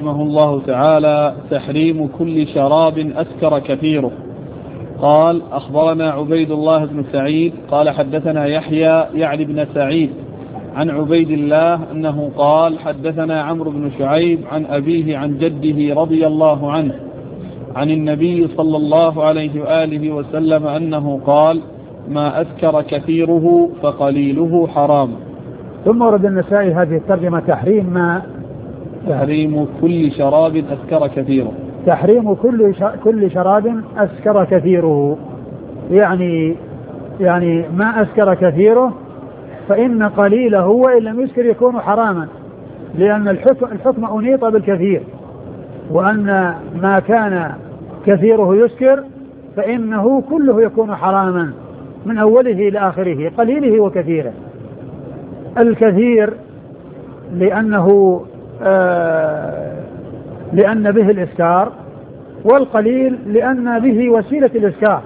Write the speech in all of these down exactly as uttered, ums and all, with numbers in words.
رحمه الله تعالى: تحريم كل شراب أسكر كثيره. قال: أخبرنا عبيد الله بن سعيد قال حدثنا يحيى يعني بن سعيد عن عبيد الله أنه قال: حدثنا عمرو بن شعيب عن أبيه عن جده رضي الله عنه عن النبي صلى الله عليه وآله وسلم أنه قال: ما أسكر كثيره فقليله حرام. ثم ورد النسائي هذه الترجمة: تحريم ما تحريم كل شراب أسكر كثيره. تحريم كل كل شراب أسكر كثيره، يعني يعني ما أسكر كثيره فإن قليله وإن لم يسكر يكون حراما، لأن الحكم, الحكم أنيط بالكثير، وأن ما كان كثيره يسكر فإنه كله يكون حراما من أوله إلى آخره، قليله وكثيره. الكثير لأنه آه لأن به الإسكار، والقليل لأن به وسيلة الإسكار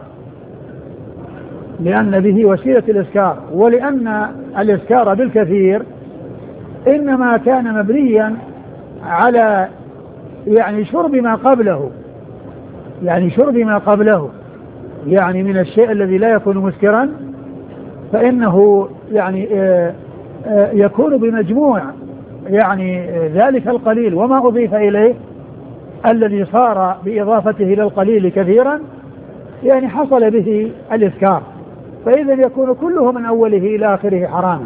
لأن به وسيلة الإسكار ولأن الإسكار بالكثير إنما كان مبنيا على يعني شرب ما قبله يعني شرب ما قبله يعني من الشيء الذي لا يكون مسكرا، فإنه يعني آآ آآ يكون بمجموع يعني ذلك القليل وما أضيف إليه الذي صار بإضافته إلى القليل كثيرا، يعني حصل به الإسكار، فإذا يكون كله من أوله إلى آخره حراما.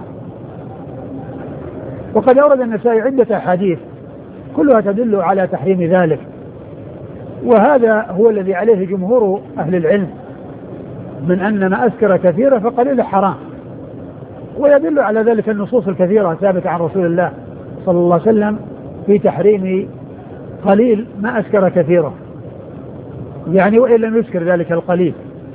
وقد أورد النسائي عدة أحاديث كلها تدل على تحريم ذلك، وهذا هو الذي عليه جمهور أهل العلم من أن ما أسكر كثيرا فقليل حرام، ويدل على ذلك النصوص الكثيرة ثابتة عن رسول الله صلى الله عليه وسلم في تحريم قليل ما أسكر كثيره، يعني وإن لم يسكر ذلك القليل.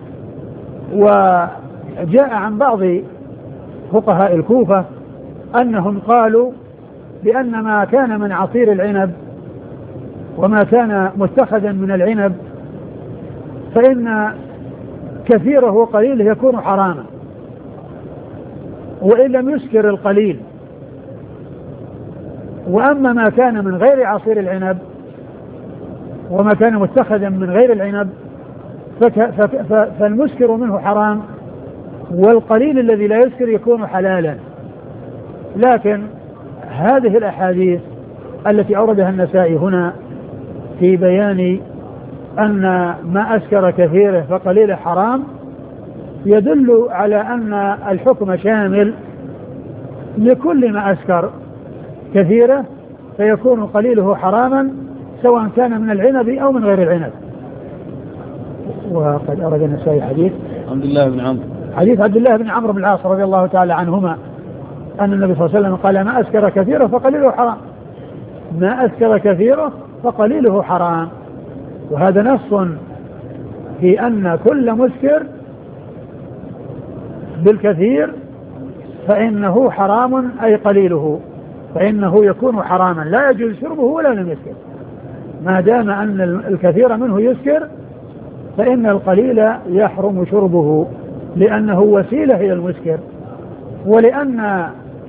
وجاء عن بعض فقهاء الكوفة أنهم قالوا بأن ما كان من عصير العنب وما كان متخذا من العنب فإن كثيره وقليله يكون حراما، وإن لم يسكر القليل. وأما ما كان من غير عصير العنب وما كان متخذا من غير العنب فالمسكر منه حرام، والقليل الذي لا يسكر يكون حلالا. لكن هذه الأحاديث التي أوردها النسائي هنا في بيان أن ما أسكر كثيره فقليله حرام يدل على أن الحكم شامل لكل ما أسكر كثيره فيكون قليله حراما سواء كان من العنب أو من غير العنب. وقد أورد النسائي حديث عبد الله بن عمرو حديث عبد الله بن عمرو بن العاص رضي الله تعالى عنهما أن النبي صلى الله عليه وسلم قال: ما أسكر كثيره فقليله حرام ما أسكر كثيره فقليله حرام. وهذا نص في أن كل مسكر بالكثير فإنه حرام، أي قليله فإنه يكون حراما لا يجوز شربه ولا لم يسكر، ما دام أن الكثير منه يسكر فإن القليل يحرم شربه لأنه وسيلة إلى المسكر، ولأن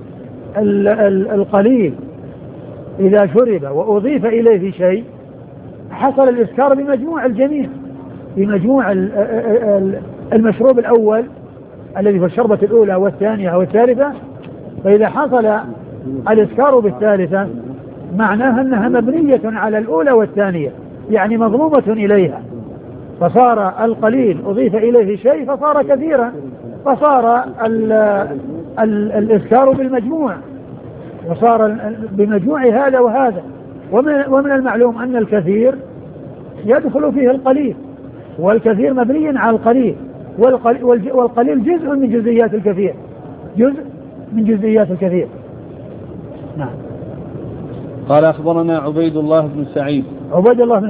القليل إذا شرب وأضيف إليه شيء حصل الإسكار بمجموع الجميع، بمجموع المشروب الأول الذي في الشربة الأولى والثانية والثالثة، فإذا حصل الإسكار بالثالثة معناها أنها مبنية على الأولى والثانية، يعني مضمومة إليها، فصار القليل أضيف إليه شيء فصار كثيرا، فصار ال ال الإسكار بالمجموع، وصار بمجموع هذا وهذا. ومن, ومن المعلوم أن الكثير يدخل فيه القليل، والكثير مبني على القليل، والقليل, والقليل جزء من جزئيات الكثير جزء من جزئيات الكثير. نعم. قال: أخبرنا عبيد الله بن سعيد عبيد الله بن